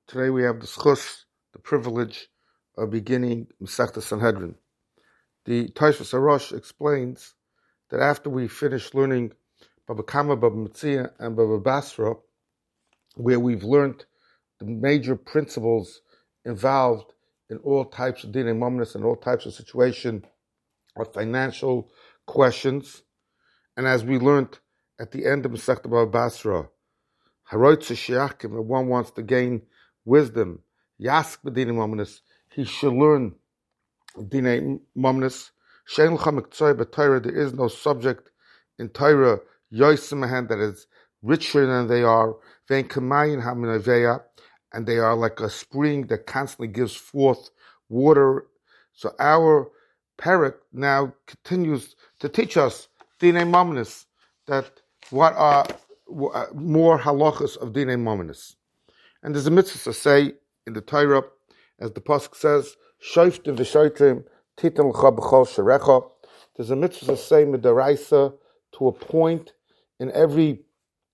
Today we have the privilege of beginning Masechta Sanhedrin. The Tosfos Harosh explains that after we finish learning Baba Kama, Baba Metzia, and Baba Basra, where we've learned the major principles involved in all types of dinei mamnis and all types of situation of financial questions, and as we learned at the end of Masechta Baba Basra, Haroitze Shiachim, if one wants to gain wisdom, Yask b'dinei mamnis, he should learn dinei mamnis. Shein l'cha miktzoi b'Torah, there is no subject in Torah yoisemahan that is richer than they are. Vein kamayin haminaveya, and they are like a spring that constantly gives forth water. So our parak now continues to teach us dinei mamnis, that what are more halachas of dinei mamnis. And there's a mitzvah to say in the Torah, as the pasuk says, "Shoiftim v'shoitrim titan l'cha b'chol sherecha." There's a mitzvah to say midaraisa, to appoint in every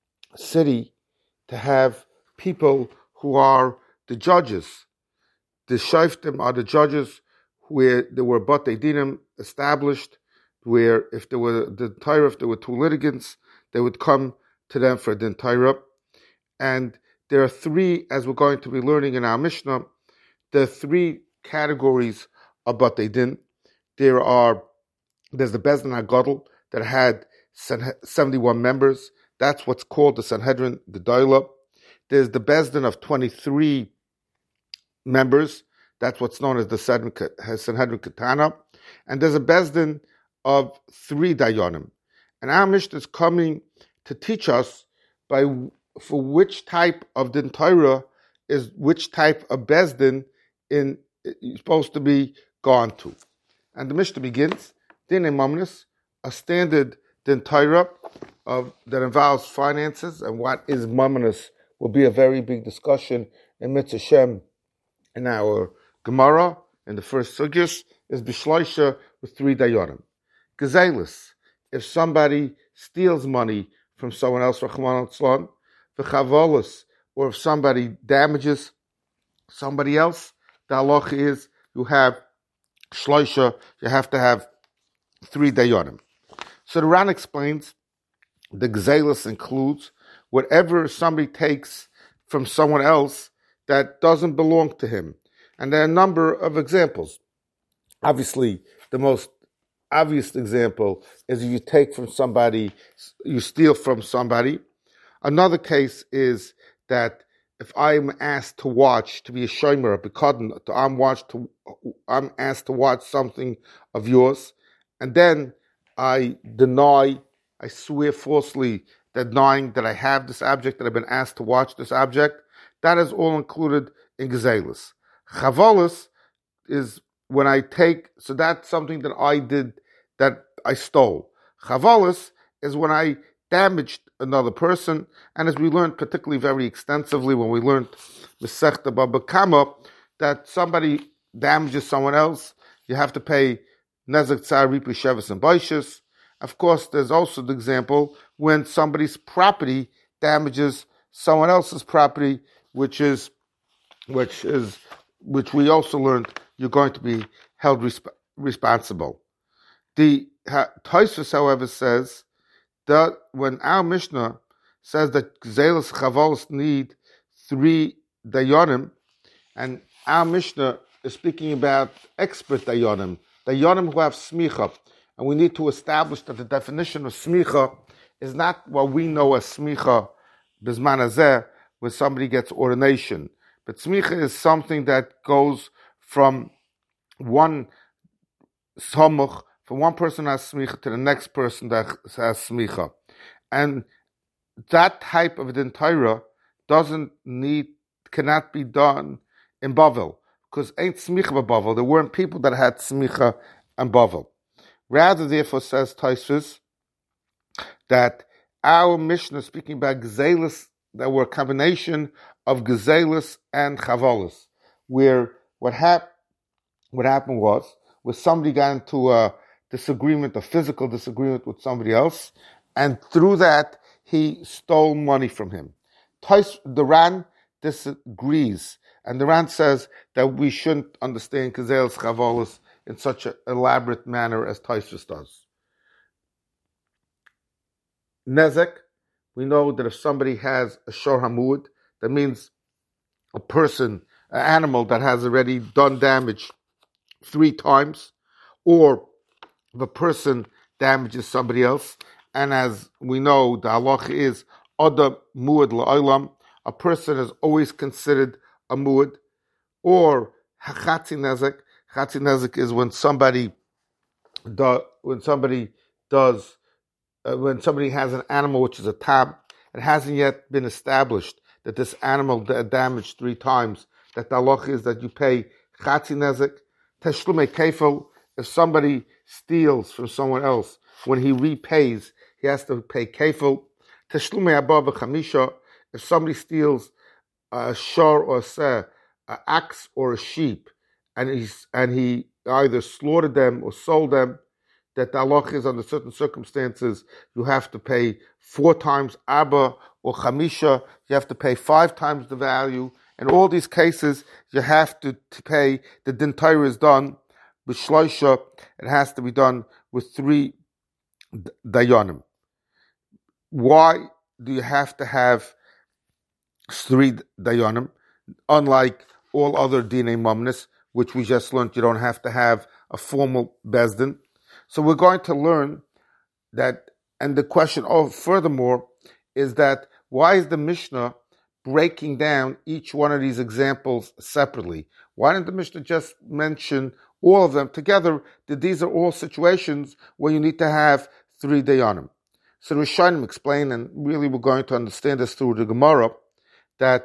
city to have people who are the judges. The shoiftim are the judges where there were batei dinim established, where if there were two litigants, they would come to them for din Torah. And there are three, as we're going to be learning in our Mishnah, there are three categories of batei din. There's the Bezdin HaGadol that had 71 members. That's what's called the Sanhedrin Gedolah. There's the Bezdin of 23 members. That's what's known as the Sanhedrin Ketana. And there's a Bezdin of 3 Dayanim. And our Mishnah is coming to teach us for which type of din Torah is which type of Bezdin is supposed to be gone to. And the Mishnah begins, dinei mamnis, a standard din Torah that involves finances, and what is mamnis will be a very big discussion in Mitzvah Shem in our Gemara, in the first sugyas, is bishloisha with 3 dayanim. Gezelis, if somebody steals money from someone else, Rachman al-Tzlan, v'chavolis, or if somebody damages somebody else, the halacha is you have shloisha, you have to have 3 dayanim. So the Ran explains the gezelis includes whatever somebody takes from someone else that doesn't belong to him. And there are a number of examples. Obviously, the most obvious example is if you take from somebody, you steal from somebody. Another case is that if I'm asked to watch, to be a shomer, because I'm asked to watch something of yours, and then I swear falsely, denying that I have this object, that I've been asked to watch this object, that is all included in gezelis. Chavolis is when I take, so that's something that I did, that I stole. Chavolis is when I damaged another person, and as we learned particularly very extensively when we learned Masechta Baba Kama, that somebody damages someone else, you have to pay nezek tzar ripu shevis and baishis. Of course, there's also the example when somebody's property damages someone else's property, which we also learned you're going to be held responsible. The Tosfos, however, says that when our Mishnah says that gezelis chavolis need 3 dayanim, and our Mishnah is speaking about expert dayanim who have smicha, and we need to establish that the definition of smicha is not what we know as smicha bizman hazeh, where somebody gets ordination, but smicha is something that goes from one samuch, from one person has smicha to the next person that has smicha. And that type of din Torah cannot be done in Bavel, because ain't smicha Bavel. There weren't people that had smicha and Bavel. Rather, therefore, says Tosfos that our Mishnah speaking about gezelis that were a combination of gezelis and chavolis, where what happened was where somebody got into a disagreement, a physical disagreement with somebody else, and through that he stole money from him. The Ran disagrees. And the Rand says that we shouldn't understand Gezeilus Chavolos in such an elaborate manner as Tosfos does. Nezek, we know that if somebody has a Shor Hamud, that means a person, an animal that has already done damage 3 times, or if a person damages somebody else, and as we know, the halacha is Oda Muad La'olam, a person is always considered a Muad, or Chatzi Nezek. Chatzi Nezek is when somebody has an animal which is a tab, it hasn't yet been established that this animal damaged 3 times, that the halacha is that you pay Chatzi Nezek. Teshlume Kefil, if somebody steals from someone else, when he repays, he has to pay Kefil. Teshlume Abba V'chamisha, if somebody steals a shor or a seh, an ox or a sheep, and he either slaughtered them or sold them, that the halacha is under certain circumstances you have to pay 4 times Abba or Chamisha, you have to pay 5 times the value. In all these cases, you have to pay, the Din Torah is done with Shloisha, it has to be done with 3 Dayanim. Why do you have to have 3 Dayanim? Unlike all other Dinei Mamnis, which we just learned, you don't have to have a formal Bezdin. So we're going to learn that, and the question, furthermore, is that why is the Mishnah breaking down each one of these examples separately? Why didn't the Mishnah just mention all of them together, that these are all situations where you need to have 3 Dayanim? So the Rishonim explain, and really we're going to understand this through the Gemara, that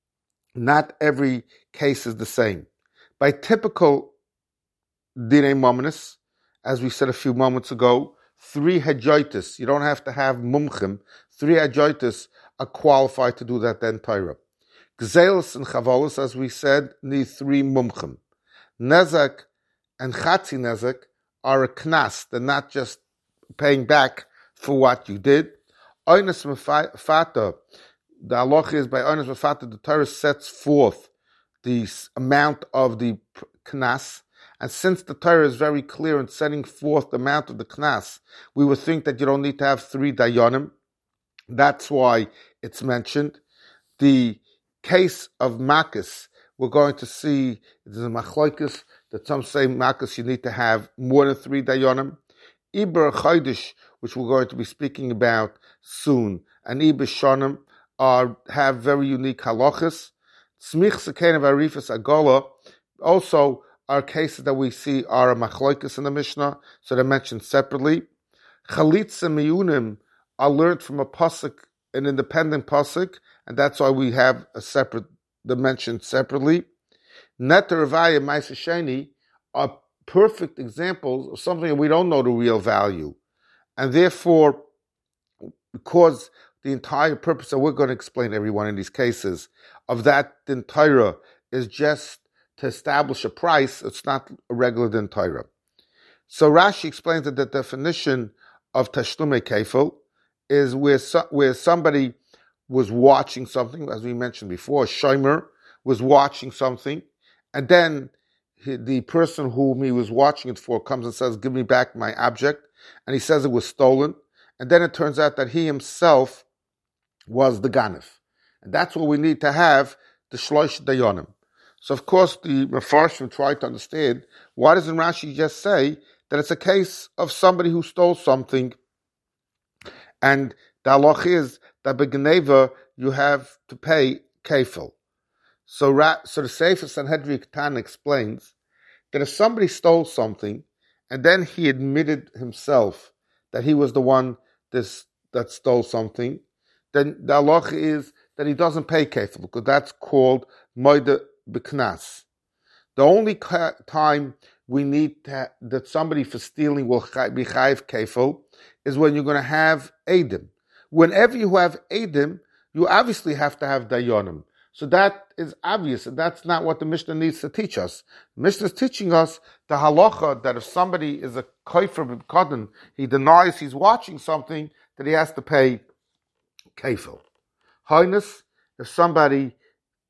not every case is the same. By typical Dinei Mamnis, as we said a few moments ago, 3 Hajoitis, you don't have to have Mumchim, 3 Hajoitis are qualified to do that then Torah. Gezeilus and Chavolos, as we said, need 3 Mumchim. Nezek and Chatzi Nezek are a knas, they're not just paying back for what you did. Oines Mefata, the halacha is by Oines Mefata, the Torah sets forth the amount of the knas, and since the Torah is very clear in setting forth the amount of the knas, we would think that you don't need to have 3 dayanim. That's why it's mentioned. The case of makas, we're going to see there's a machloikis that some say makas you need to have more than 3 dayanim. Iber Chaydish, which we're going to be speaking about soon, and Iber Shonim have very unique halachas. Smich Sekein Arifas Agola also are cases that we see are a machloikis in the Mishnah, so they're mentioned separately. Chalitza Miyunim are learned from a pasuk, an independent pasuk, and that's why we have they're mentioned separately. Neter Ravaya Ma'aser Sheni are perfect examples of something that we don't know the real value. And therefore, because the entire purpose that we're going to explain every one of these cases of that Din Torah is just to establish a price, it's not a regular Din Torah. So Rashi explains that the definition of Tashlume Kefil is where somebody was watching something, as we mentioned before, a shomer was watching something, and then the person whom he was watching it for comes and says, give me back my object, and he says it was stolen, and then it turns out that he himself was the ganef. And that's what we need to have, the shloish dayanim. So of course the Mefarshim tried to understand, why doesn't Rashi just say that it's a case of somebody who stole something, and the halach is that begneva you have to pay kefil. So the Sefer Sanhedrin Ketana explains that if somebody stole something and then he admitted himself that he was the one that stole something, then the halacha is that he doesn't pay kefil, because that's called moide b'knas. The only time we need that somebody for stealing will be chayiv kefil is when you're going to have edim. Whenever you have edim, you obviously have to have dayanim. So that is obvious, and that's not what the Mishnah needs to teach us. The Mishnah is teaching us the halacha that if somebody is a kofer b'kodin, he denies he's watching something, that he has to pay kefil. Highness, if somebody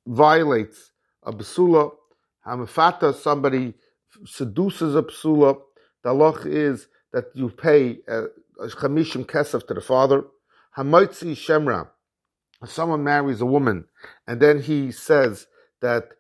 violates a basula, hamafata, somebody seduces a basula, the halacha is that you pay a chamishim kesef to the father. Hamoitzi shemra, if someone marries a woman and then he says that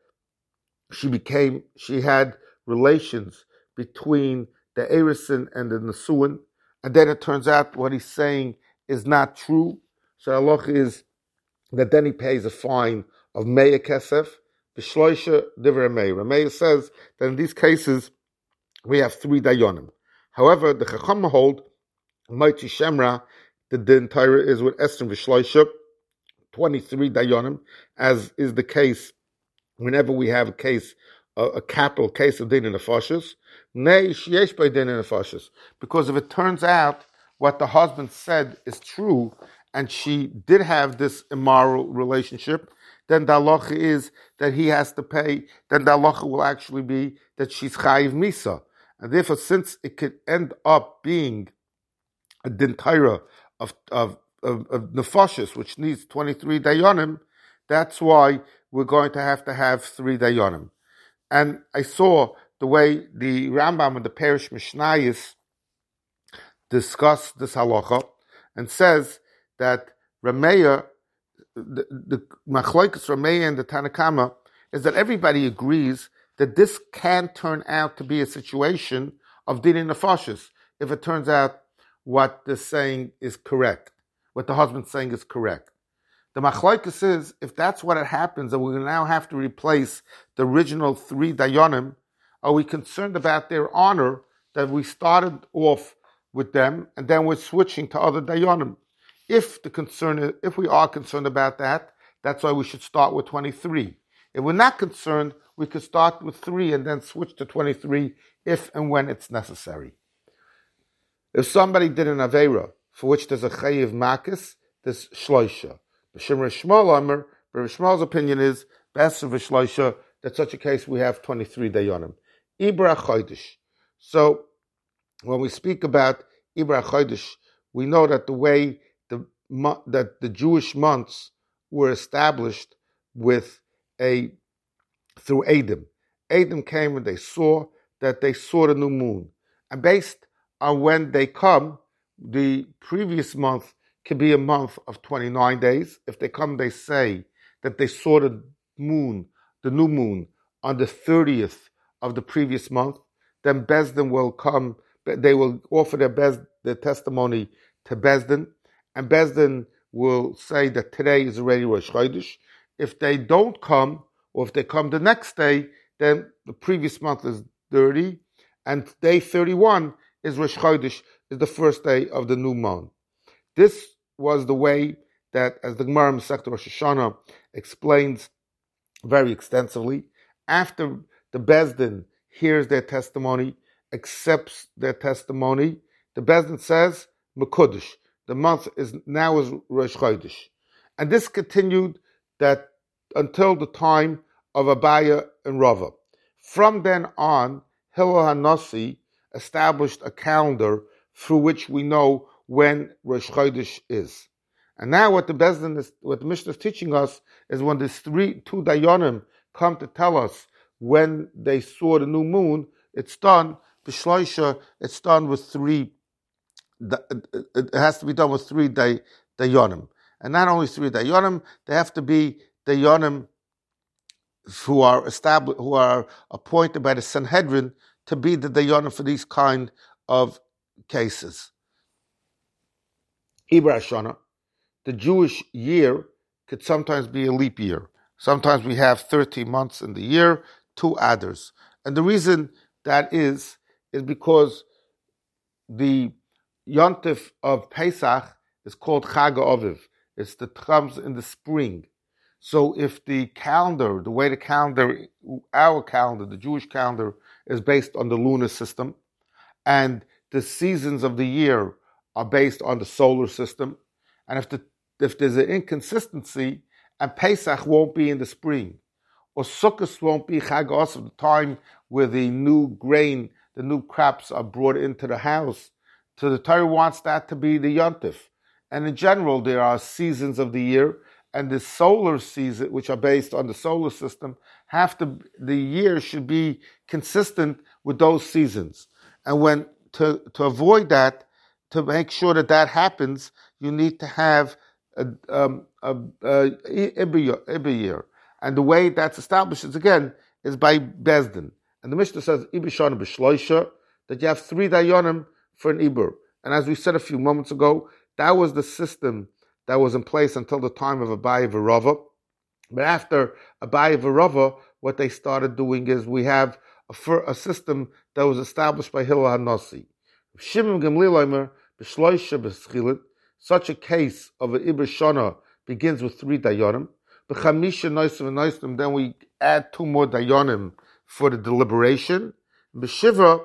she had relations between the Erisin and the Nesuin, and then it turns out what he's saying is not true. So halacha is that then he pays a fine of Meya Kesef, B'shloisha Divrei Meya. Rameya says that in these cases we have 3 dayonim. However, the Chacham hold, Moitzi Shemra, the din Torah is with Esther V'shloisha, 23 dayonim, as is the case whenever we have a case, a capital case of din in nefashos. Nei sheyesh by din in nefashos, because if it turns out what the husband said is true, and she did have this immoral relationship, then the halacha is that he has to pay. Then the halacha will actually be that she's chayiv misa, and therefore, since it could end up being a din Torah of nefashos, which needs 23 dayonim, that's why we're going to have 3 dayonim. And I saw the way the Rambam and the Perish Mishnayos discuss this halacha and says that Rameya, the Machlokes Rameya and the Tanakama, is that everybody agrees that this can turn out to be a situation of din nefashos if it turns out what the saying is correct, what the husband's saying is correct. The machlokes is, if that's what it happens, and we now have to replace the original 3 dayonim, are we concerned about their honor that we started off with them and then we're switching to other dayonim? If we are concerned about that, that's why we should start with 23. If we're not concerned, we could start with 3 and then switch to 23 if and when it's necessary. If somebody did an aveira for which there's a chayiv makis, there's shloisha. B'shem Rav Shmuel Amar, Rav Shmuel's opinion is best of shloisha. That such a case we have 23 dayonim. Ibra chodesh. So when we speak about Ibra chodesh, we know that the way that the Jewish months were established through Adam. Adam came and they saw the new moon, and based on when they come, the previous month can be a month of 29 days. If they come, they say that they saw the new moon, on the 30th of the previous month. Then Bezdin will come, they will offer their testimony to Bezdin, and Bezdin will say that today is already Rosh Chodesh. If they don't come, or if they come the next day, then the previous month is 30, and day 31 is Rosh Chodesh, is the first day of the new moon. This was the way that, as the Gemara Masechta Rosh Hashanah explains very extensively, after the Bezdin hears their testimony, accepts their testimony, the Bezdin says, Mekudesh, the month is Rosh Chodesh. And this continued that until the time of Abaya and Rava. From then on, Hillel HaNasi established a calendar through which we know when Rosh Chodesh is. And now what the Mishnah is teaching us is when these 2 dayonim come to tell us when they saw the new moon, it's done, b'shloisha, it's done with 3, it has to be done with 3 dayonim. And not only 3 dayonim, they have to be dayonim who are appointed by the Sanhedrin to be the dayanim for these kind of cases. Ibra Shana, the Jewish year could sometimes be a leap year. Sometimes we have 13 months in the year, 2 others. And the reason that is because the Yontif of Pesach is called Chag Oviv. It comes in the spring. So if the calendar, the Jewish calendar, is based on the lunar system, and the seasons of the year are based on the solar system, and if there's an inconsistency, and Pesach won't be in the spring, or Sukkot won't be Chag Osav, the time where the new grain, the new crops are brought into the house, so the Torah wants that to be the Yontif. And in general, there are seasons of the year, and the solar season, which are based on the solar system, the year should be consistent with those seasons. And when to avoid that, to make sure that happens, you need to have a year. And the way that's established is by Bezdin. And the Mishnah says Ibishana b'shloisha, that you have 3 dayanim for an Ibur. And as we said a few moments ago, that was the system that was in place until the time of Abaye v'Rava. But after Abaye v'Rava, what they started doing is we have a system that was established by Hillel HaNasi. Shimon Gamliel Omer b'shloisha b'schilin. Such a case of an Ibur Shana begins with 3 dayanim. B'chamisha noisim and noisim, then we add 2 more dayanim for the deliberation. B'shivra,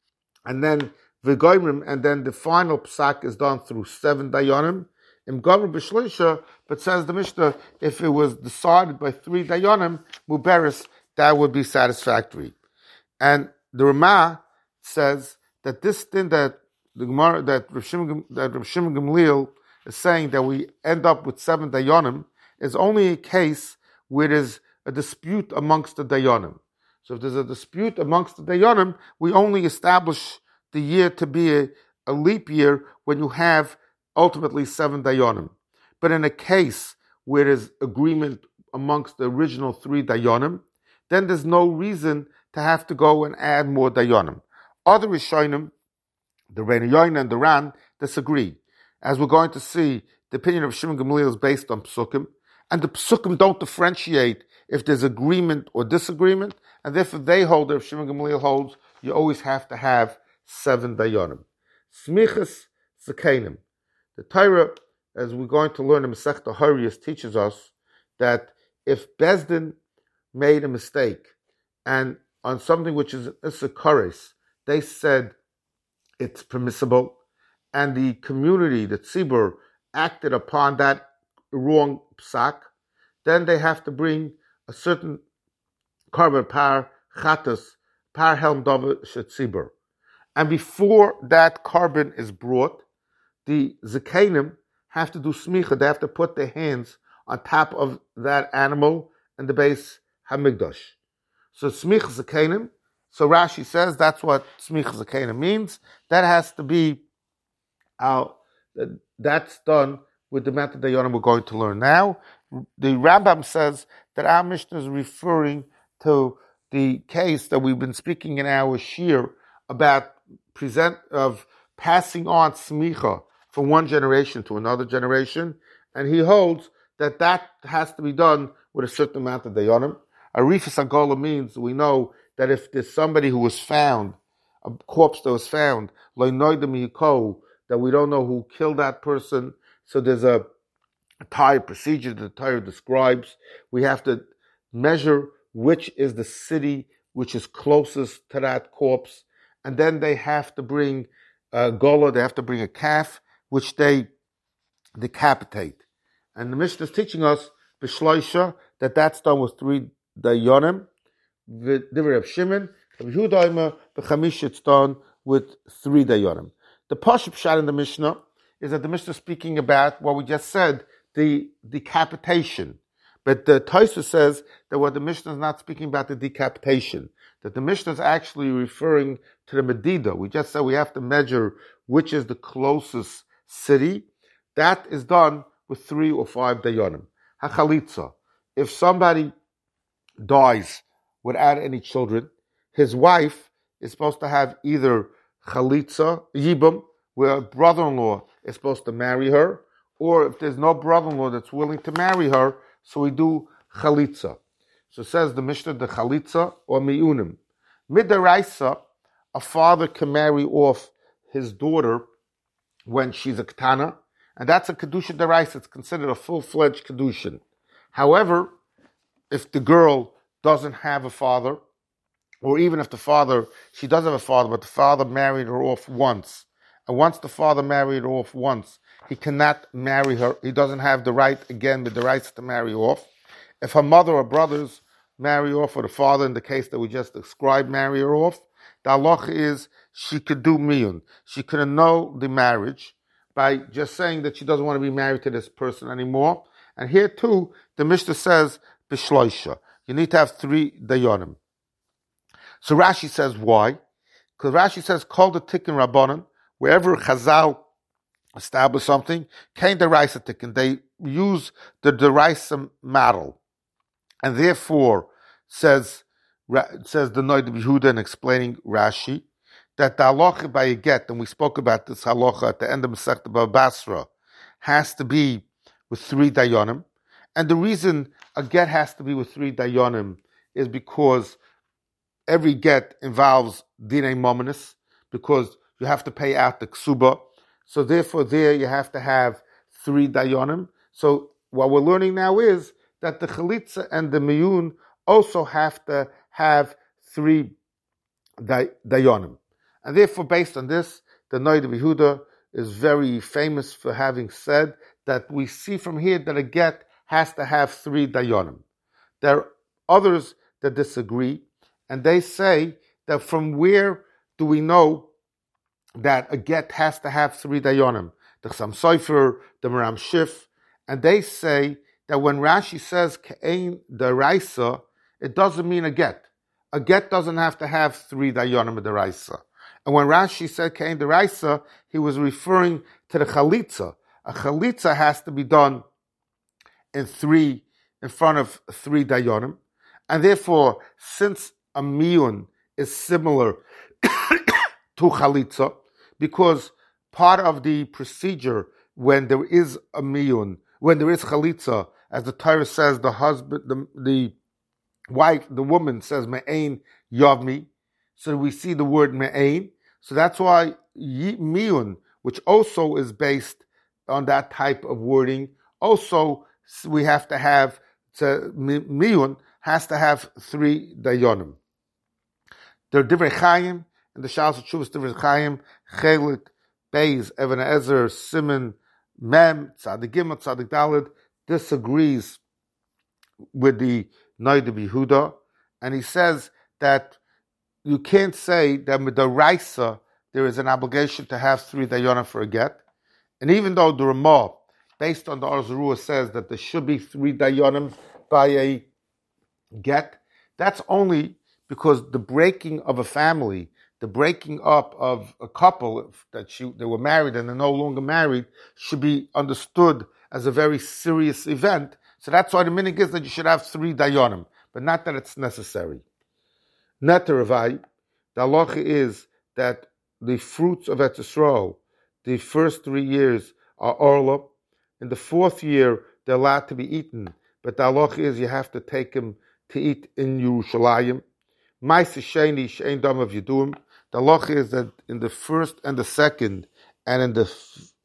and then v'goymrim, and then the final psak is done through 7 dayanim. Im gomer b'shloisha, but says the Mishnah, if it was decided by 3 dayanim, muberis, that would be satisfactory. And the Ramah says that this thing that the Gemara, that Rav Shimon Gamliel is saying that we end up with 7 dayanim is only a case where there's a dispute amongst the dayanim. So if there's a dispute amongst the dayanim, we only establish the year to be a leap year when you have ultimately 7 dayanim. But in a case where there's agreement amongst the original 3 dayanim, then there's no reason to have to go and add more dayanim. Other Rishonim, the Reina Yoina and the Ran, disagree. As we're going to see, the opinion of Shimon Gamliel is based on Psukim, and the Psukim don't differentiate if there's agreement or disagreement, and therefore they hold, if Shimon Gamliel holds, you always have to have 7 dayanim. Smichas Zakenim. The Torah, as we're going to learn in Masechta Horayos, teaches us that if Bezdin made a mistake, and on something which is Issa Kares, they said it's permissible, and the community, the tzibur, acted upon that wrong psak, then they have to bring a certain korban par chatas, par helm davar shetzibur. And before that korban is brought, the zakenim have to do smicha, they have to put their hands on top of that animal and the base hamigdash. So smicha zakenim, so Rashi says that's what smicha zakenim means. That has to be that's done with the method dayanim we're going to learn now. The Rambam says that our Mishnah is referring to the case that we've been speaking in our shir about passing on smicha from one generation to another generation, and he holds that has to be done with a certain amount of dayanim. Arifas Agola means we know that if there's somebody who was found, a corpse that was found, that we don't know who killed that person, so there's a Torah procedure that the Torah describes. We have to measure which is the city which is closest to that corpse, and then they have to bring a gola, they have to bring a calf, which they decapitate. And the Mishnah is teaching us, b'shloisha, that's done with 3 dayanim, v'divrei of Shimon, v'Yehuda b'chamish, it's done with 3 dayanim. The Pashup shot in the Mishnah is that the Mishnah is speaking about what we just said, the decapitation. But the Tosfos says that what the Mishnah is not speaking about the decapitation, that the Mishnah is actually referring to the Medida. We just said we have to measure which is the closest city. That is done with 3 or 5 dayanim. Hachalitza. If somebody dies without any children, his wife is supposed to have either chalitza, yibam, where a brother-in-law is supposed to marry her, or if there's no brother-in-law that's willing to marry her, so we do chalitza. So it says the Mishnah, the chalitza or miyunim. Midaraisa, a father can marry off his daughter when she's a ketana, and that's a kedusha deraisa. It's considered a full-fledged kedushin. However, if the girl doesn't have a father, or even if she does have a father, but the father married her off once, and once the father married her off once, he cannot marry her. He doesn't have the right, again, with the rights to marry off. If her mother or brothers marry off, or the father, in the case that we just described, marry her off, the halacha is she could do miyun. She could annul the marriage by just saying that she doesn't want to be married to this person anymore, And here too, the Mishnah says, Bishloisha. You need to have 3 dayonim. So Rashi says, why? Because Rashi says, call the tikkun rabbanon, wherever Chazal establish something, kain deraisa tikkun. They use the deraisa model. And therefore, says the Noda B'Yehuda in explaining Rashi, that the halacha by a get, and we spoke about this halacha at the end of Masechta Bava Basra, has to be with 3 dayonim. And the reason a get has to be with 3 dayonim is because every get involves dinei mominus, because you have to pay out the ksuba. So therefore there you have to have 3 dayonim. So what we're learning now is that the chalitza and the miyun also have to have 3 dayonim. And therefore, based on this, the Noda B'Yehuda is very famous for having said that we see from here that a get has to have 3 dayonim. There are others that disagree, and they say that from where do we know that a get has to have 3 dayonim? The Chassam Sofer, the Maram Shif, and they say that when Rashi says Ke'ein Deraisa, it doesn't mean a get. A get doesn't have to have 3 dayonim deraisa. And when Rashi said Ke'ein Deraisa, he was referring to the chalitza. A chalitza has to be done in front of 3 dayonim. And therefore, since a miyun is similar to chalitza, because part of the procedure when there is a miyun, when there is chalitza, as the Torah says, the husband, the wife, the woman says me'ein yavmi. So we see the word me'ein. So that's why miyun, which also is based on that type of wording, also we have to have, miyun has to have 3 dayonim. There are Divrei Chaim, and the Shalos HaTshuvos Divrei Chaim, Chelik, Beis, Even HaEzer, Siman, Mem, Tzadik Gimel, Tzadik Daled, disagrees with the Noda B'Yehuda, and he says that you can't say that with the Raisa there is an obligation to have 3 dayonim for a get. And even though the Ramah, based on the Or Zarua, says that there should be 3 dayonim by a get, that's only because the breaking of a family, the breaking up of a couple that they were married and they're no longer married, should be understood as a very serious event. So that's why the minhag is that you should have 3 dayonim, but not that it's necessary. Neteravai, the halacha is that the fruits of Eretz Yisrael, the first 3 years are orla. In the 4th year, they're allowed to be eaten, but the halacha is you have to take them to eat in Yerushalayim. Ma'aseh Sheni she'ein dam of Yidum. The halacha is that in the 1st and the 2nd, and in the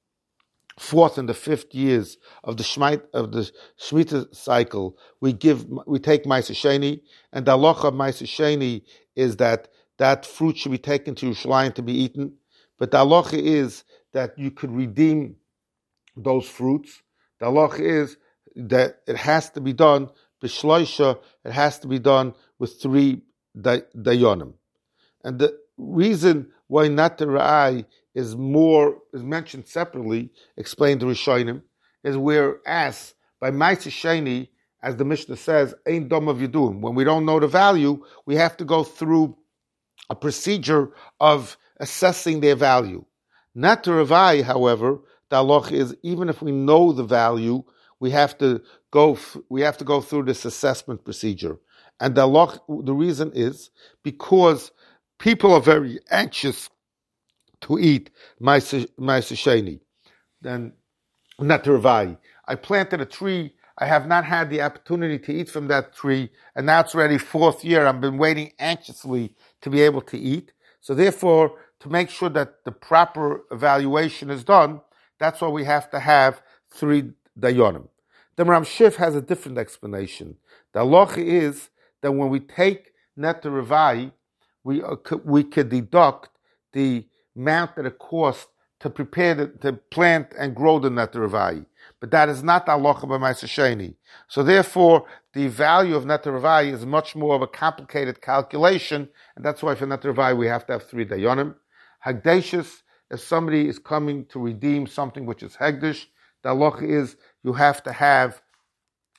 4th and the 5th years of the Shemitah cycle, we take Ma'aseh Sheni, and the halacha of Ma'aseh Sheni is that fruit should be taken to Yerushalayim to be eaten. But the halacha is that you could redeem those fruits. The halacha is that it has to be done b'shloisha. It has to be done with 3 dayonim. And the reason why not the ra'ai is mentioned separately, explained to Rishonim, is whereas by Ma'aseh Sheni, as the Mishnah says, ain't dom of Yidum. When we don't know the value, we have to go through a procedure of assessing their value. Not to Ravai, however, the halacha is even if we know the value, we have to go through this assessment procedure. And the reason is because people are very anxious to eat Ma'aseh Sheni. Then, not to Ravai. I planted a tree. I have not had the opportunity to eat from that tree, and now it's already 4th year. I've been waiting anxiously to be able to eat. So therefore, to make sure that the proper evaluation is done, that's why we have to have 3 dayonim. The Maram Shif has a different explanation. The halacha is that when we take net revai, we could deduct the amount that it costs to prepare to plant and grow the net revai. But that is not the halacha by Ma'aseh Sheni. So therefore, the value of net revai is much more of a complicated calculation, and that's why for net revai we have to have 3 dayonim. Hagdashis, if somebody is coming to redeem something which is hegdish, the halacha is you have to have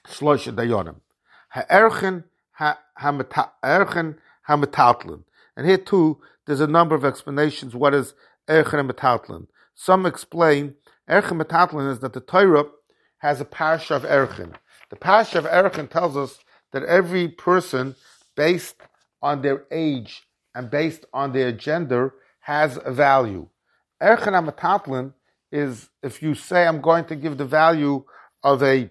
Shloisha Dayonim. Ha'erchen ha'metaltlin. And here too, there's a number of explanations. What is erchen and metaltlin? Some explain erchen metaltlin is that the Torah has a parasha of erchen. The parasha of erchen tells us that every person, based on their age and based on their gender, has a value. Erchen and metaltlin is if you say I'm going to give the value of a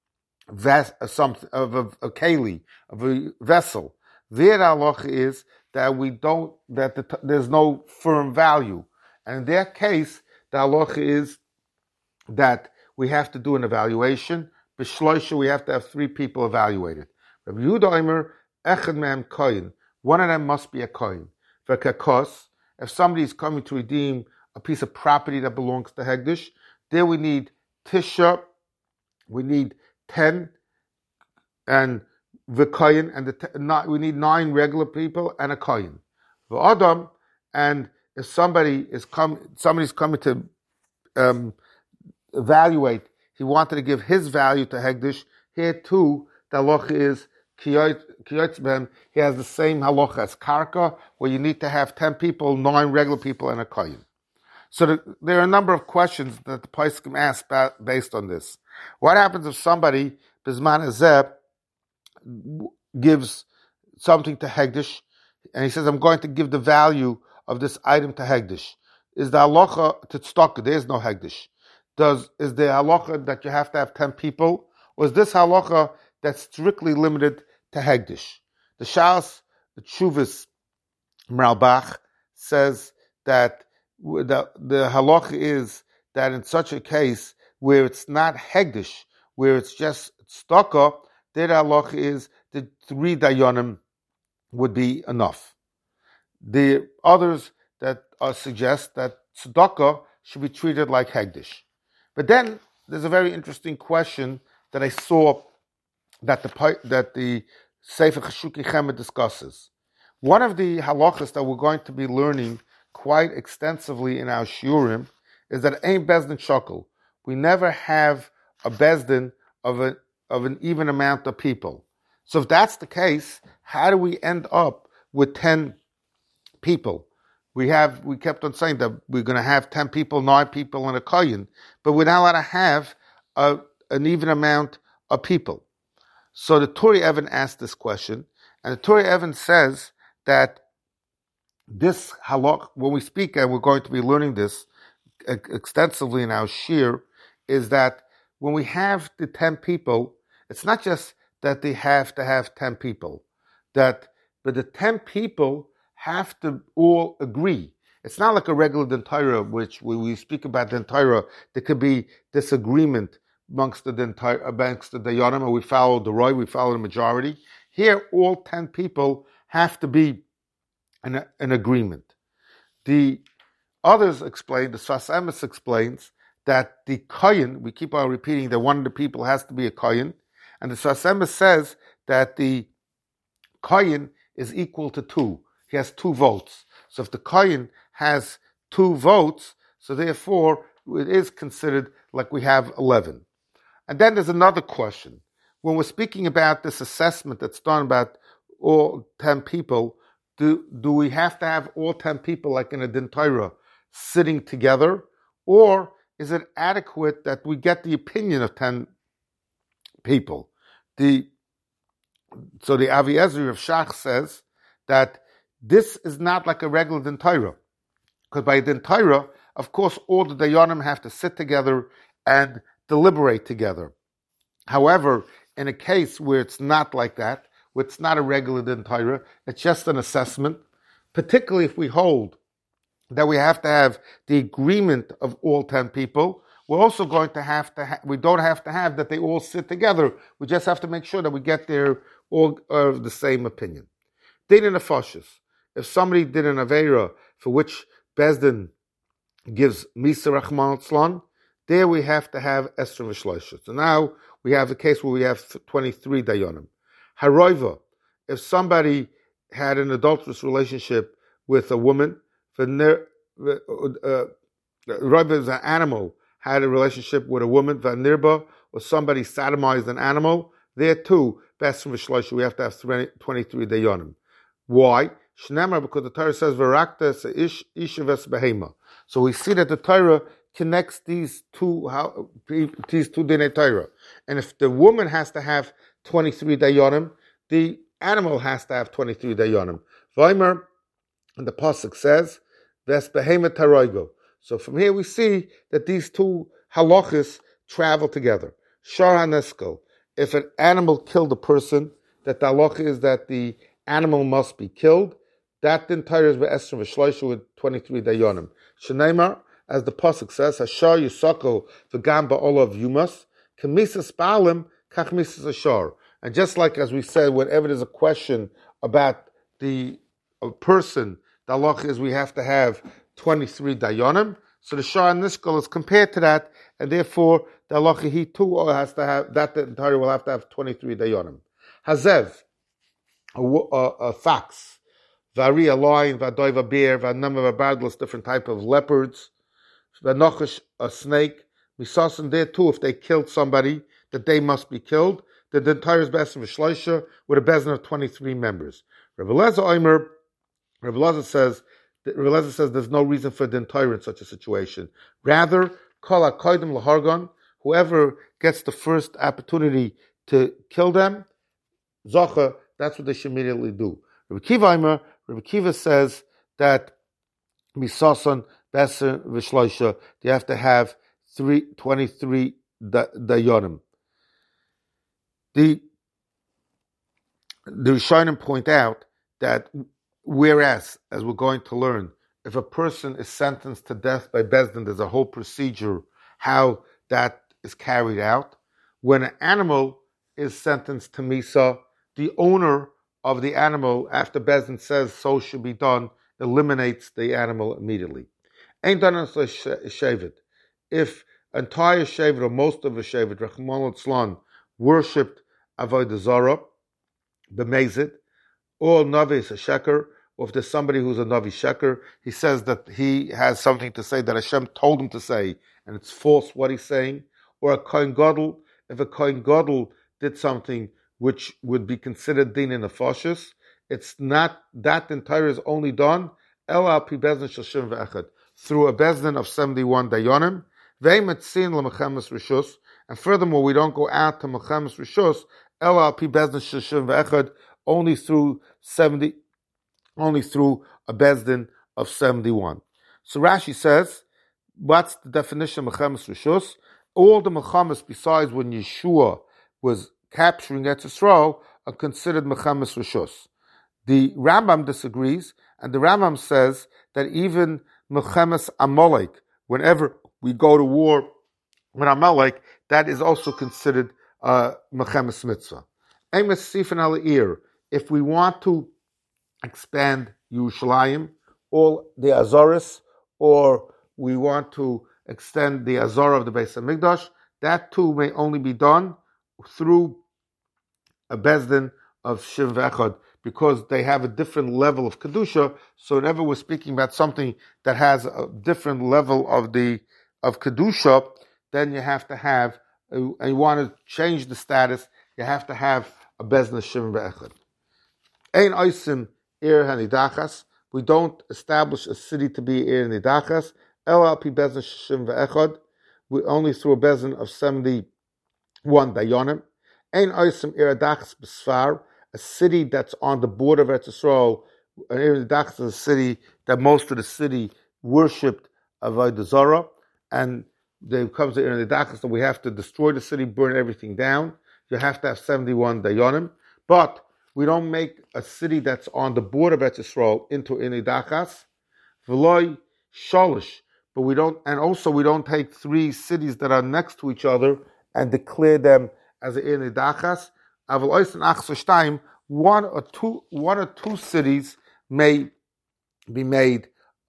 keli, of a vessel. Their halacha is that there's no firm value. And in their case, the halacha is that we have to do an evaluation. B'shloisha, we have to have 3 people evaluated. Rabbi Yehuda Omer, echad mehem kohen. One of them must be a kohen. V'kakos, if somebody is coming to redeem a piece of property that belongs to Hegdish, there we need Tisha, we need 10, and the kohen, and we need 9 regular people and a kohen. The Adam, and if somebody's coming to evaluate, he wanted to give his value to Hegdish. Here too, the halacha is kiyotz b'hem. He has the same halacha as karka, where you need to have 10 people, 9 regular people, and a kohen. So there are a number of questions that the poskim ask based on this. What happens if somebody, Bizman Azeb, gives something to Hegdish, and he says, I'm going to give the value of this item to Hegdish? Is the halacha to tzedakah? There is no Hegdish. Is the halacha that you have to have 10 people? Or is this halacha that's strictly limited to Hegdish? The Tshuvas Meralbach says that the halacha is that in such a case where it's not Hegdish, where it's just tzedakah, their halacha is that 3 dayanim would be enough. The others that suggest that tzedakah should be treated like Hegdish. But then there's a very interesting question that I saw that the Sefer Cheshuki Chemed discusses. One of the halachas that we're going to be learning quite extensively in our shiurim is that Ein Bezdin Shokol. We never have a Bezdin of an even amount of people. So if that's the case, how do we end up with 10 people? We kept on saying that we're going to have 10 people, 9 people, and a kohen, but we're not allowed to have an even amount of people. So the Turi Evan asked this question, and the Turi Evan says that this halach, when we speak, and we're going to be learning this extensively in our shir, is that when we have the 10 people, it's not just that they have to have 10 people, but the 10 people have to all agree. It's not like a regular Dentira, which when we speak about Dentira, there could be disagreement amongst the Dayanim, and we follow the Roy, we follow the majority. Here, all 10 people have to be in agreement. The others explain, the Sfas Emes explains, that the kohen, we keep on repeating that one of the people has to be a kohen, and the Sfas Emes says that the kohen is equal to 2. He has 2 votes. So if the kohen has 2 votes, so therefore it is considered like we have 11. And then there's another question. When we're speaking about this assessment that's done about all 10 people, do we have to have all 10 people, like in a Din Torah, sitting together? Or is it adequate that we get the opinion of 10 people? So the Avi Ezri of Shach says that this is not like a regular Din Torah. Because by Din Torah, of course, all the Dayanim have to sit together and deliberate together. However, in a case where it's not like that, where it's not a regular Din Torah, it's just an assessment, particularly if we hold that we have to have the agreement of all 10 people, we're also going to have to we don't have to have that they all sit together. We just have to make sure that we get there all of the same opinion. Din in Nefashos. If somebody did an Aveira for which Bezdin gives Misa Rachman Tzlan, there we have to have Esther V'Shloisha. So now we have a case where we have 23 Dayanim. Haroiva, if somebody had an adulterous relationship with a woman, Roiva is an animal, had a relationship with a woman, Vanirba, or somebody sodomized an animal, there too, Besrim V'Shloisha, we have to have 23 dayonim. Why? Shnemar, because the Torah says, V'rakta Ishaves Behema. So we see that the Torah connects these two Dinei Torah. And if the woman has to have 23 dayonim, the animal has to have 23 dayonim. Vaymer, and the pasuk says, "Ves behema taroigo." So from here we see that these two halachas travel together. Shar haneskel. If an animal killed a person, that the halacha is that the animal must be killed. That then Torah is be'esrim v'shloisha with 23 dayonim. Shneimar, as the pasuk says, "Hashar yisako v'gam ba'olav yumas kamisas ba'alim kach misas ashar." And just like as we said, whenever there's a question about the person, the halacha is we have to have 23 dayonim. So the Shar Nishkal is compared to that, and therefore the halacha he too has to have that. The Torah will have to have 23 dayonim. Hazev, a fox, vari a lion, vadoiv a bear, vanam a bardless, different type of leopards, vanochish a snake. Misasan there too, if they killed somebody, that they must be killed. The entire is besin v'shloisha with a bezin of 23 members. Rabbi Elazar says there's no reason for the entire in such a situation. Rather, kol hakodim lahargon, whoever gets the first opportunity to kill them, zocha, that's what they should immediately do. Rabbi Kiva says that misason besin v'shloisha, you have to have 23 dayonim. The Rishonim point out that whereas, as we're going to learn, if a person is sentenced to death by Beis Din, there's a whole procedure how that is carried out. When an animal is sentenced to Misa, the owner of the animal, after Beis Din says so should be done, eliminates the animal immediately. Ain't done as a shevet. If entire shevet or most of a shevet, Rachmana litzlan, worshipped Avodah Zarah, b'mezid, or Navi is a sheker, or if there's somebody who's a Navi sheker, he says that he has something to say that Hashem told him to say, and it's false what he's saying, or a Kohen Gadol, if a Kohen Gadol did something which would be considered din in nefashos, it's not, that entire is only done, El al pi bezdin shel shivim ve'echad, through a bezdin of 71 dayonim, ve'emetzin l'mechemes rishus, and furthermore, we don't go out to mechemes rishus, El al pi bezdin shel shivim ve'echad, only through a bezdin of 71. So Rashi says, what's the definition of mechemes rishus? All the mechemes besides when Yeshua was capturing Eretz Yisrael are considered mechemes rishus. The Rambam disagrees, and the Rambam says that even mechemes Amalek, whenever we go to war with Amalek, that is also considered mechemes mitzvah. Emes sifen al-ir. If we want to expand Yerushalayim, all the Azoris, or we want to extend the Azor of the Beis HaMikdash, that too may only be done through a Bezdin of Shivim Ve'echad, because they have a different level of Kedusha. So whenever we're speaking about something that has a different level of Kedusha, then you have to have, and you want to change the status, you have to have a Bezdin of Shivim Ve'echad. Ein oisim ir hanidachas. We don't establish a city to be ir hanidachas. El al pi bezdin shivim ve'echad. We only through a bezdin of 71 dayonim. Ein oisim ir hanidachas b'sfar. A city that's on the border of Eretz Yisrael. An ir hanidachas is a city that most of the city worshipped Avodah Zarah, and there comes the ir hanidachas that we have to destroy the city, burn everything down. You have to have 71 dayonim, but we don't make a city that's on the border of Eretz Yisrael into Inidachas, V'loi Sholish, but we don't take 3 cities that are next to each other and declare them as Inidachas. Aval Ois and Achsoshtayim, one or two cities may be made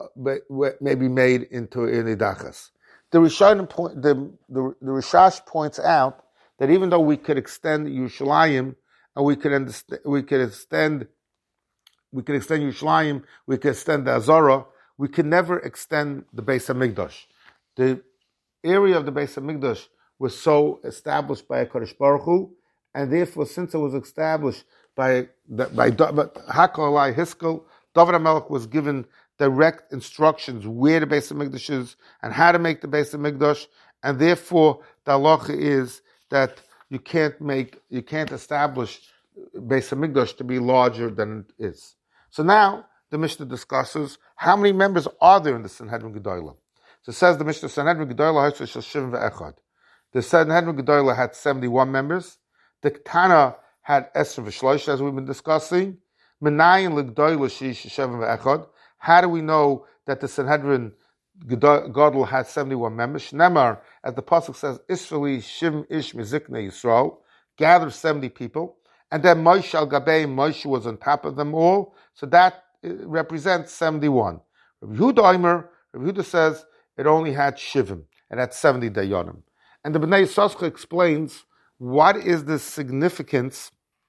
into Inidachas. The Rishash points out that even though we could extend Yerushalayim, and we could extend Yerushalayim, we could extend the Azorah, we could never extend the Beis HaMikdash. The area of the Beis HaMikdash was so established by HaKadosh Baruch Hu, and therefore, since it was established by Hakolai Hiskel, David HaMelech was given direct instructions where the Beis HaMikdash is and how to make the Beis HaMikdash, and therefore the halacha is that you can't establish Beis HaMikdash to be larger than it is. So now the Mishnah discusses how many members are there in the Sanhedrin Gedolah. So it says the Mishnah Sanhedrin Gedolah Shivim ve'echad. The Sanhedrin Gedolah had 71 members. The Ketana had Esr v'Shlosh, as we've been discussing. Menayin l'Gedolah Shivim ve'echad. How do we know that the Sanhedrin Gadol had 71 members? Shnemar, as the pasuk says, Israeli Shim Ish Mizikne Yisrael, gathered 70 people, and then Moshe al Gabei, Moshe was on top of them all, so that represents 71. Rabbi Yehuda says it only had Shivim, and that's 70 Dayanim. And the Bnei Yissaschar explains what is the significance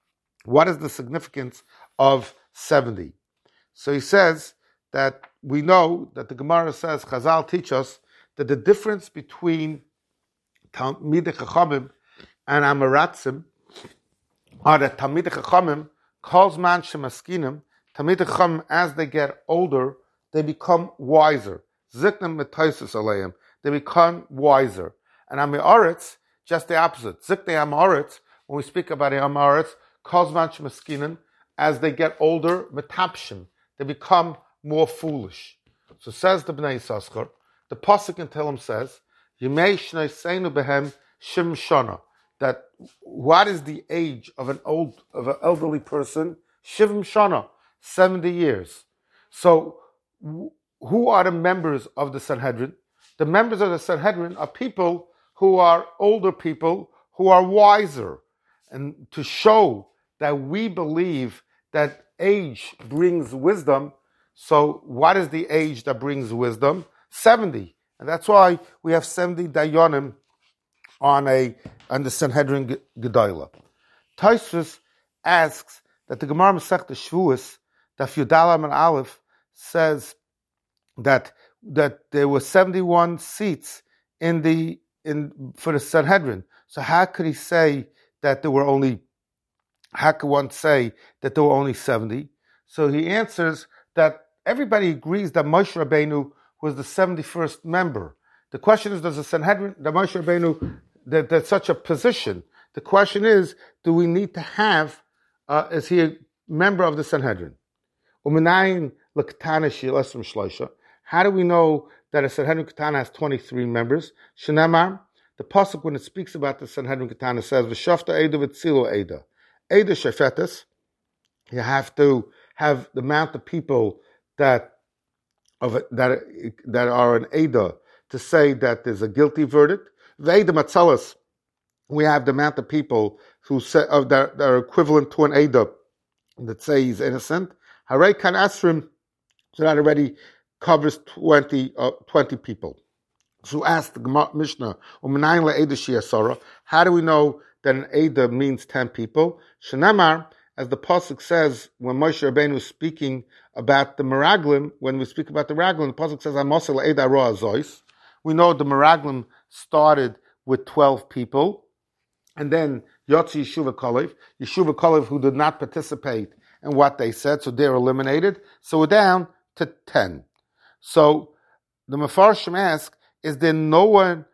of 70. So he says that we know that the Gemara says, Chazal teach us that the difference between Talmidei Chachamim and Amaratzim are that Talmidei Chachamim calls man shemaskinim. Talmidei Chachamim, as they get older, they become wiser. Ziknim metaisus aleim, they become wiser. And Amaretz, just the opposite. Ziknei Amaretz, when we speak about the Amaretz, calls man shemaskinim, as they get older, metapshim, they become more foolish. So says the Bnei Yissaschar, the pasuk in Tehillim says, Yimei shnei seinu behem shim shana, that what is the age of an elderly person? Shivim shana, 70 years. So who are the members of the Sanhedrin? The members of the Sanhedrin are people who are older people, who are wiser. And to show that we believe that age brings wisdom, so what is the age that brings wisdom? 70. And that's why we have 70 Dayanim on the Sanhedrin Gedolah. Tosfos asks that the Gemara Masechta Shavuos, Daf Yud Aleph and Aleph, says that there were 71 seats for the Sanhedrin. So how could one say that there were only 70? So he answers that everybody agrees that Moshe Rabbeinu was the 71st member. The question is, does the Sanhedrin, the Moshe Rabbeinu, that's such a position? The question is, do we need to have, is he a member of the Sanhedrin? How do we know that a Sanhedrin Ketana has 23 members? Shenamar, the pasuk when it speaks about the Sanhedrin Ketana says, V'shafta Eida v'tzilo Eida. Eida shefetes, you have to have the amount of people that are an Eida to say that there's a guilty verdict. Ve'eda matzalas, we have the amount of people who say that are equivalent to an Eida that say he's innocent. Harei kan asrim, so that already covers 20 people. So ask the Mishnah, how do we know that an Eida means 10 people? Shenamar, as the pasuk says, when Moshe Rabbeinu is speaking about the Meraglim, when we speak about the Meraglim, the pasuk says, "Amosel Eida Roa Zois." We know the Meraglim started with 12 people, and then Yotzi Yeshuva Kalev, who did not participate in what they said, so they're eliminated. So we're down to 10. So the Mefarshim ask, is there nowhere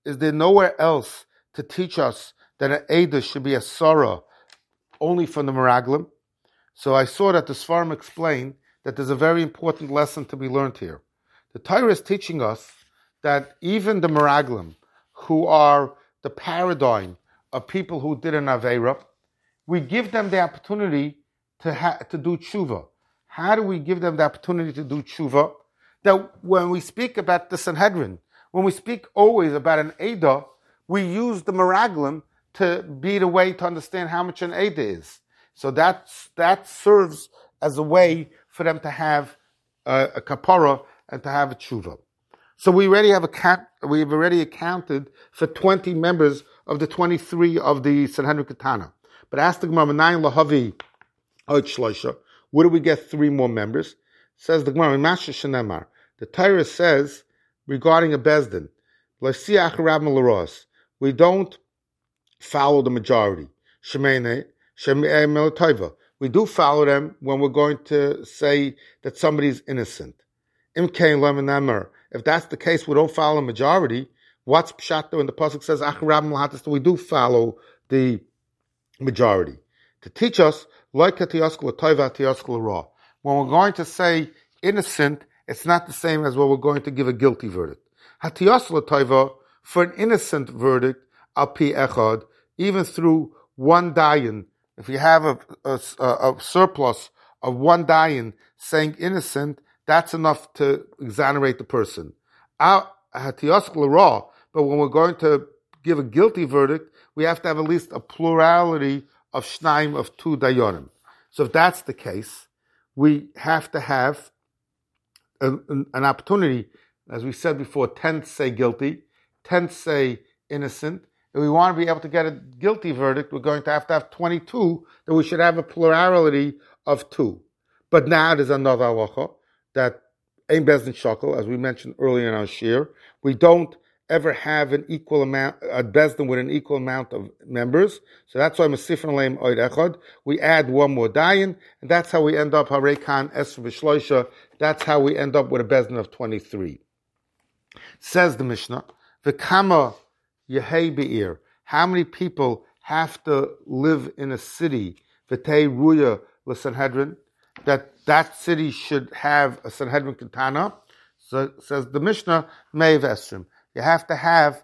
else to teach us that an Eida should be a Sarah only from the Meraglim? So I saw that the Sfarim explain that there's a very important lesson to be learned here. The Torah is teaching us that even the Meraglim, who are the paradigm of people who did an Aveira, we give them the opportunity to do tshuva. How do we give them the opportunity to do tshuva? That when we speak about the Sanhedrin, when we speak always about an Eida, we use the Meraglim to be the way to understand how much an Eida is. So that serves as a way for them to have a kapara and to have a tshuva. So we already have accounted for 20 members of the 23 of the Sanhedrin Ketana. But ask the Gemara, Menayin lahavi od shloisha, where do we get 3 more members? Says the Gemara, Masha Shenemar. The Torah says regarding a bezdin, we don't follow the majority. Shemene, Shemei we do follow them when we're going to say that somebody's innocent. If that's the case, we don't follow the majority. What's pshat when the pasuk says acharabim lahatis? We do follow the majority to teach us like hatiyaskel toiva hatiyaskel ra. When we're going to say innocent, it's not the same as when we're going to give a guilty verdict. Hatiyaskel toiva, for an innocent verdict al pi echad, even through one dayan. If you have a surplus of one dayan saying innocent, that's enough to exonerate the person. But when we're going to give a guilty verdict, we have to have at least a plurality of shnaim, of two dayanim. So if that's the case, we have to have an opportunity, as we said before, 10 say guilty, 10 say innocent. If we want to be able to get a guilty verdict, we're going to have 22, then we should have a plurality of 2. But now there's another halacha that Ein Bezdin Shakel, as we mentioned earlier in our shir, we don't ever have an equal amount, a Bezdin with an equal amount of members. So that's why Masifan Aleim Oid Echad, we add one more dayan, and that's how we end up, Harekan Esr V'Shloisha, that's how we end up with a Bezdin of 23. Says the Mishnah, V'kama Yehei Be'ir, how many people have to live in a city, V'tei Ruya L'Sanhedrin, that city should have a Sanhedrin Ketana? So says the Mishnah, Meiv Esrim. You have to have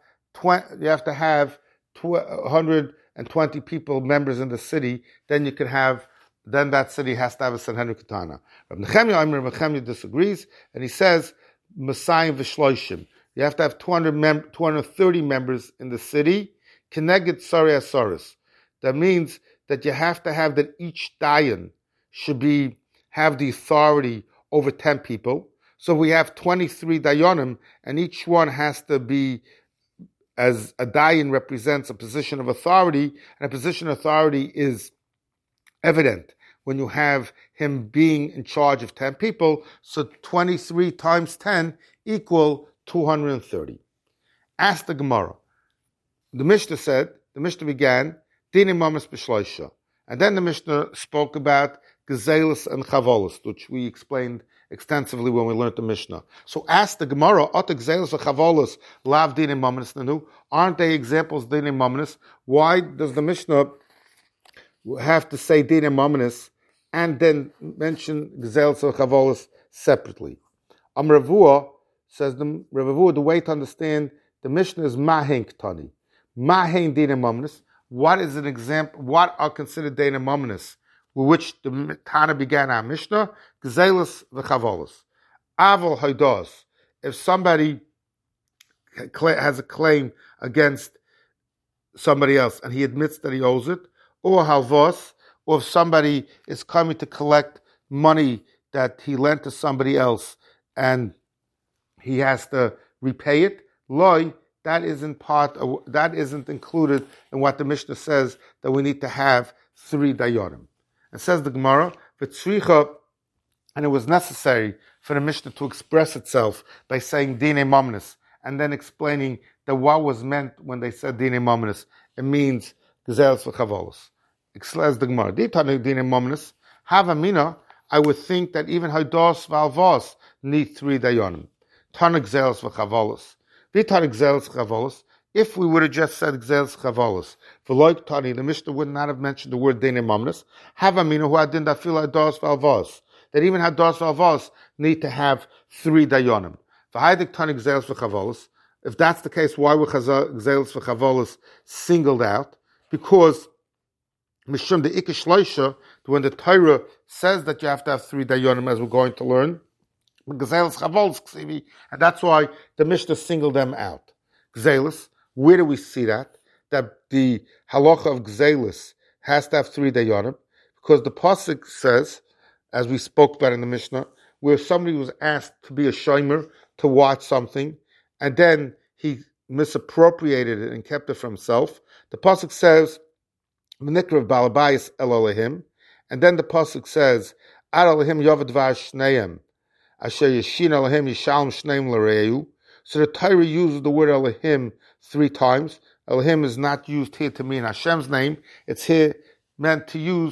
120 people, members in the city, then that city has to have a Sanhedrin Ketana. Rabbi Nechemya disagrees, and he says, Masayim V'Shloishim. You have to have 230 members in the city. Keneged Sari Asaris. That means that you have to have that each dayan should have the authority over 10 people. So we have 23 dayanim, and each one has to be, as a dayan represents a position of authority, and a position of authority is evident when you have him being in charge of 10 people. So 23 times 10 equal 230. Ask the Gemara. The Mishnah began, Dinim Mamas B'Shloisha. And then the Mishnah spoke about Gezelis and Chavolis, which we explained extensively when we learned the Mishnah. So ask the Gemara, Ot Gezelis and Chavolis, Lav Dinim Mamas Nanu, aren't they examples of Dinim Mamas? Why does the Mishnah have to say Dinim Mamas and then mention Gezelis and Chavolis separately? Ravua says, the way to understand the Mishnah is Mahen Ktani. Mahen Dinim Mamas. What is an example? What are considered Dinim Mamas, with which the Tana began our Mishnah? Gezelis v'chavolos. Aval haidos. If somebody has a claim against somebody else and he admits that he owes it, or halvos, or if somebody is coming to collect money that he lent to somebody else and he has to repay it, loy, that isn't included in what the Mishnah says that we need to have 3 dayanim. It says the Gemara, v'tzricha, and it was necessary for the Mishnah to express itself by saying Dinei Mamonis, and then explaining that what was meant when they said Dinei Mamonis. It means Gezelis v'chavolos. It says the Gemara, Dinei Mamonis, Havamina, I would think that even Haidos v'alvos need 3 dayanim. Tana Gezelis v'chavolos. If we would have just said Gezelis Chavolos, v'loik Tani, the Mishnah would not have mentioned the word Dinei Mamonis. Havamina who adin dafil hados v'alvos, that even hados v'alvos need to have 3 dayanim. V'haidik Tani Gezelis v'chavolos. If that's the case, why were Gezelis v'chavolos singled out? Because Mishum the Ikish Loisha, when the Torah says that you have to have 3 dayanim, as we're going to learn, Gezelis Chavolos Ksivi, and that's why the Mishnah singled them out. Gezelis, where do we see that? That the halacha of Gezelis has to have 3 dayanim, because the pasuk says, as we spoke about in the Mishnah, where somebody was asked to be a shomer, to watch something, and then he misappropriated it and kept it for himself. The pasuk says, "V'nikrav balabayis el Elohim," and then the pasuk says, "Ad Elohim yovad vash shneim." So the Torah uses the word Elohim 3 times. Elohim is not used here to mean Hashem's name. It's here meant to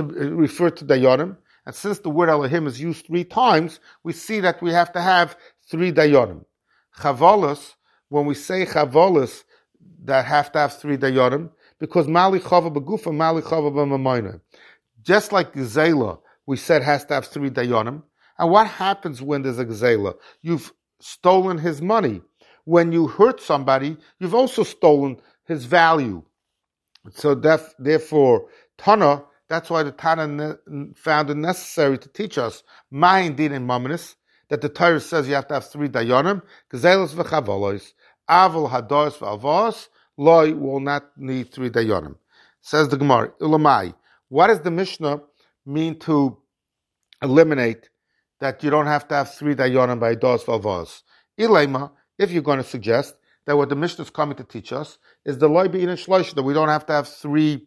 refer to Dayanim. And since the word Elohim is used 3 times, we see that we have to have 3 Dayanim. Chavolos, when we say Chavolos, that have to have 3 Dayanim, because Mali Chava B'Gufa, Mali Chava B'Mamayna. Just like Gzela, we said has to have 3 Dayanim. And what happens when there's a Gzela? You've stolen his money. When you hurt somebody, you've also stolen his value. So therefore, Tana, that's why the Tana found it necessary to teach us Ma'in Din and Mamanis, that the Torah says you have to have 3 Dayanim, Gzelos v'Chavolos, Avol Hados v'Avos, Loi will not need 3 Dayanim. Says the Gemara, Ulamai, what does the Mishnah mean to eliminate that you don't have to have 3 Dayanim by Hados v'Avos? Ilema, if you're going to suggest that what the Mishnah is coming to teach us is the Loi Be'in and Shlosh, that we don't have to have 3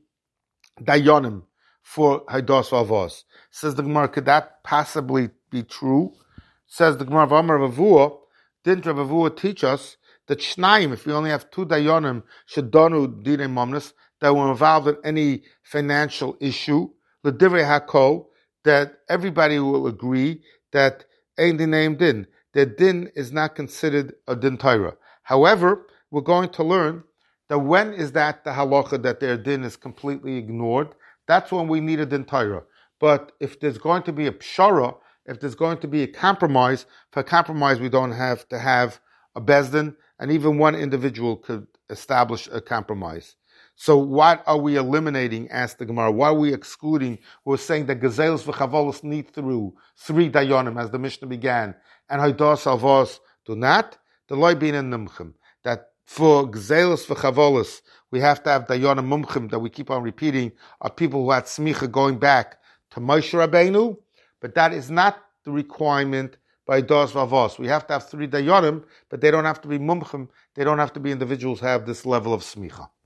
Dayanim for Hados v'Avos. Says the Gemara, could that possibly be true? Says the Gemara, V'amar Ravua, didn't Rav Avua teach us that Shnaim, if we only have 2 Dayanim, Shadonu Dine Momnus, that were involved in any financial issue, L'divrei HaKol, that everybody will agree that Ein Dinaim Din, that Din is not considered a Din Torah. However, we're going to learn that when is that the halacha that their Din is completely ignored? That's when we need a Din Torah. But if there's going to be a pshara, if there's going to be a compromise, for a compromise we don't have to have a bezdin, and even one individual could establish a compromise. So what are we eliminating, asked the Gemara? Why are we excluding? We're saying that Gezelos v'Chavolos need through 3 Dayanim, as the Mishnah began, and Hados Avos do not. The Loi Bein and Mumchim, that for Gezelos v'Chavolos we have to have Dayanim Mumchim, that we keep on repeating, are people who had smicha going back to Moshe Rabbeinu, but that is not the requirement by Hados v'Avos. We have to have 3 Dayanim, but they don't have to be Mumchim, they don't have to be individuals who have this level of smicha.